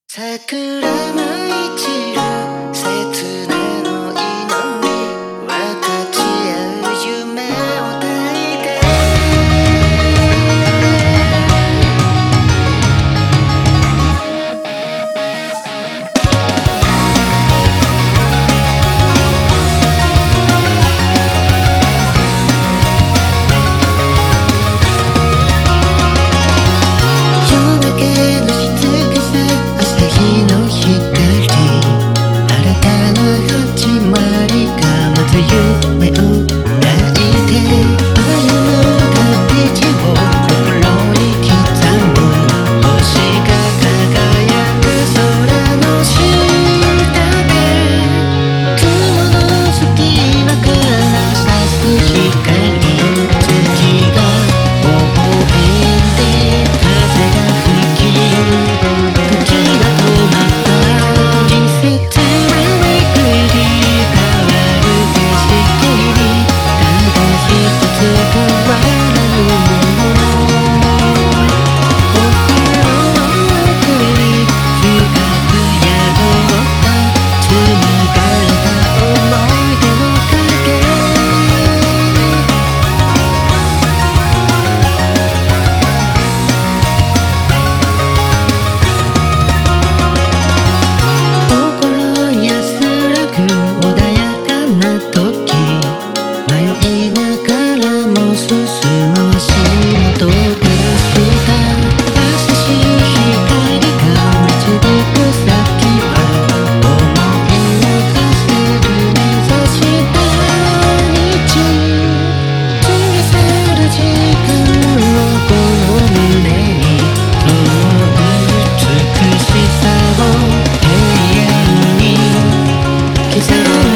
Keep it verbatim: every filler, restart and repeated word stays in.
桜舞い散る切なの祈り分かち合う夢を抱いて夜明けの静かさ朝日の光新たな始まりがまた夢を抱いて歩む旅路を心に刻む星が輝く空の下で雲の隙間から差す光月が微笑んで風が吹き時が止まった季節はめくり変わる景色にただ一つ変わらぬもの心の奥に深く宿った紡がれた想い出の影心安らぐ穏やかな時迷いながらも進む足元を照らした優しい光が導く先は思いを馳せる目指した道過ぎ去る時間をこの胸に灯る美しさを永遠に刻む